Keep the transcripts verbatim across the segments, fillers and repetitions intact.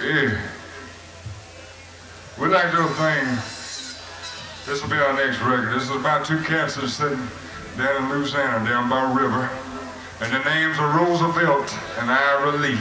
Yeah. We like to thing. This will be our next record. This is about two cats that are sitting down in Louisiana, down by a river. And their names are Roosevelt and Ira Lee.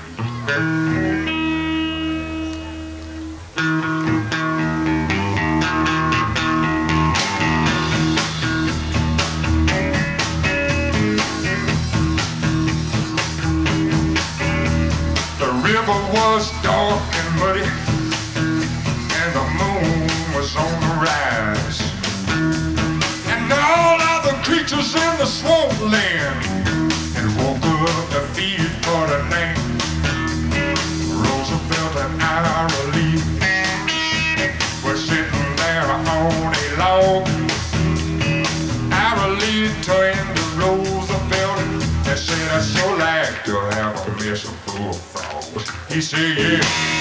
The river was dark and muddy, and the moon was on the rise. And all of the creatures in the swampland had woke up to feed for the night. Roosevelt and Ira Lee were sitting there on a log. Ira Lee turned to Roosevelt and said, "I sure like to have a mess of bullfrogs." He said, "Yeah,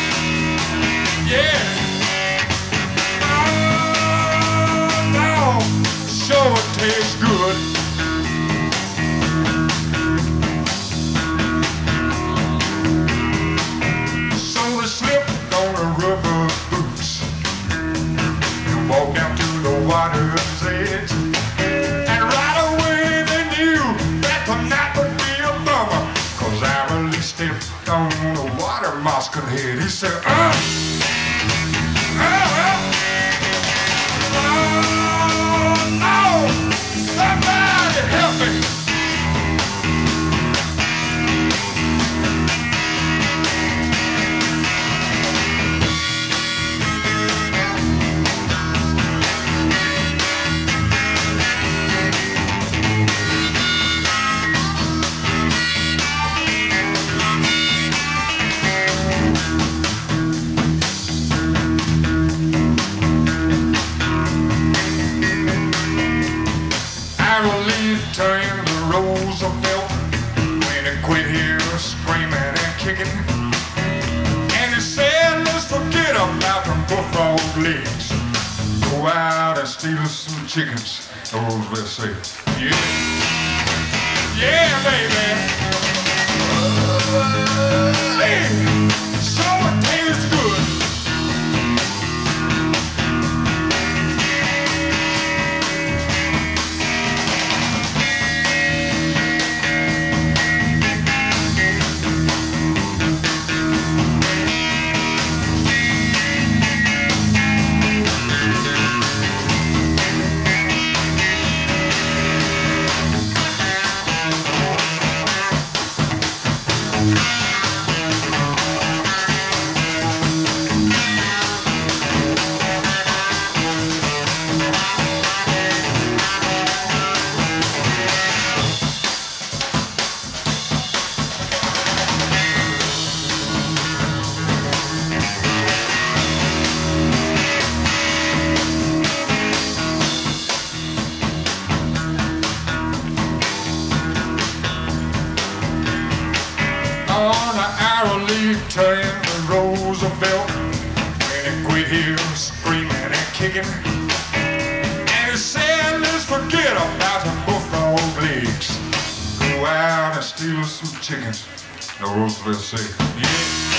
yeah. Oh, no, sure it tastes good." So they slipped on the rubber boots and walked down to the water's edge. And right away they knew that the night would be a bummer, 'cause Ira Lee stepped on the water mosquito head. He said, uh, uh, uh, oh, no, somebody help me. Ira Lee turned to Roosevelt when he quit here screaming and kicking. And he said, "Let's forget about the bullfrog legs. Go out and steal some chickens." And Roosevelt said, "Yeah, yeah, baby. Hey, so it tastes good." On Ira Lee turned to Roosevelt when he quit here screaming and kicking. And he said, "Let's forget about the bullfrog legs. Go out and steal some chickens." And Roosevelt said, "Yeah,